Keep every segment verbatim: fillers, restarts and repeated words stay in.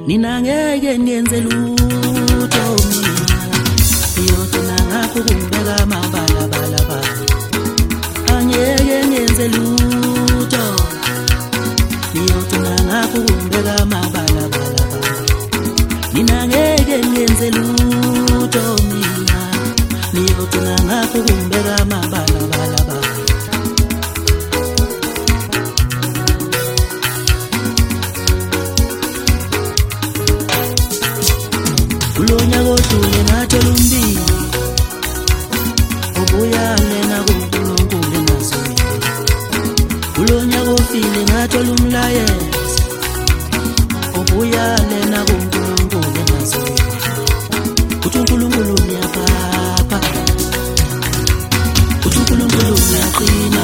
Nina ngeke ngenze lutho mina Ngiyotuna ngakho kumbeka amabala bala bala Angeke ngenze lutho Ngiyotuna ngakho kumbeka amabala bala bala Nina ngeke ngenze lutho mina Ngiyotuna ngakho kumbeka amabala bala bala Kulonya kodule nathola umbili Obuyale nakuNkulunkulu engazweli Kulonya kofile nathola umlayezo Obuyale nakuNkulunkulu engazweli Uthi uNkulunkulu uyapapa Uthi uNkulunkulu uyaqina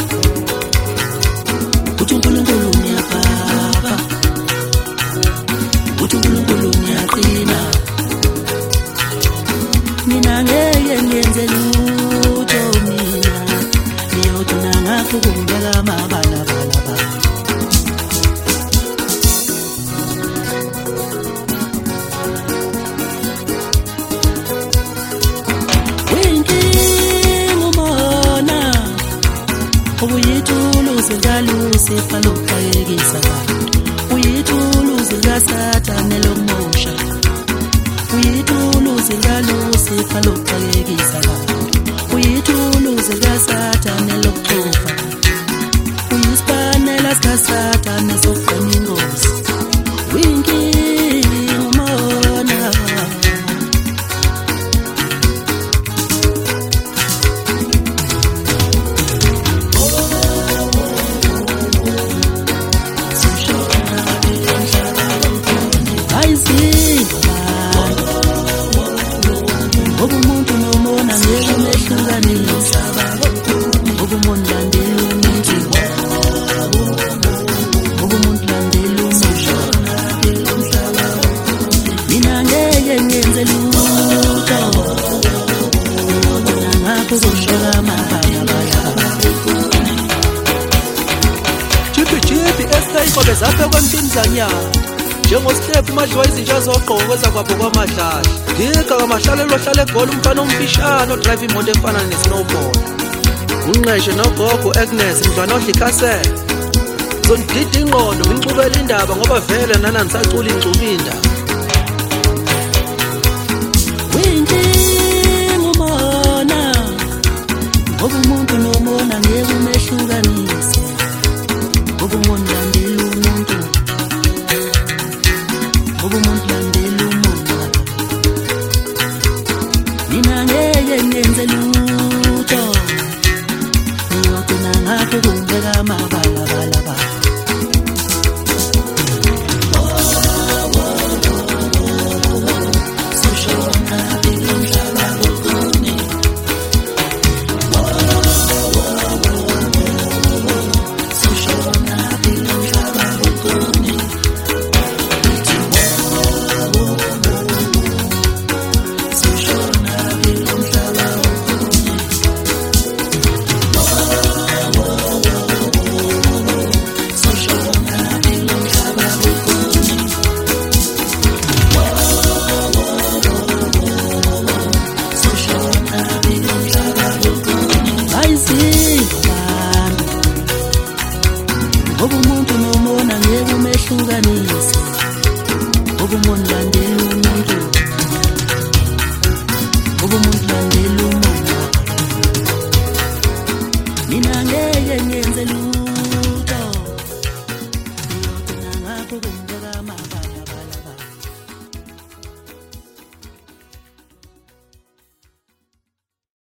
Uthi uNkulunkulu uyapapa Uthi uNkulunkulu uyaqina Mina ngeke ngenze lutho mina Ngiyotuna ngakho kumbeka amabala bala bala Winkinga umona Ubuyithuluzi kalusi falokayekisa Uyithuluzi kaSathane lomosha Uyithuluzi kalusi falokayekisa Uyithuluzi kaSathane lokuxofa Uyisipanela sikaSathane sokuqema ingozi Winkinga umona Obumuntu nomona ngeke mehlukanisa Obumuntu landela umuntu Obumuntu landela umuntu Mina ngeke ngenze lutho Ngiyotuna ngakho kumbeka amabala bala Chipi chipi esitayikobe zaphe kwemtini zanyana Njengositepu madliwa izinja zogqoko kweza kwabo kwamadlala Giga kamahlalelo hlale egoli umfana omfishana odrive imoto efana nesnowboard Unqeshe nogogo Agnes mdlwana odla ikhasela Zondidida ingqondo ngicubela indaba ngoba vele nana nisacula ingcubinda Winkinga umona Obumuntu nomona ngeke mehlukanisa Obumuntu landela umuntu Obumuntu landela umuntu Mina ngeke ngenze lutho Ngiyotuna ngakho kumbeka amabala bala bala Obumuntu nomona ngeke mehlukanisa